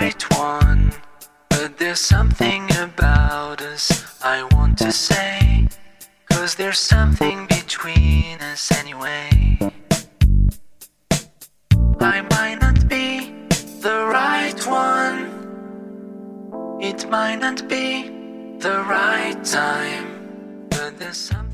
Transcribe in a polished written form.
right one, but there's something about us I want to say, 'cause there's something between us anyway. I might not be the right one, it might not be the right time, but there's something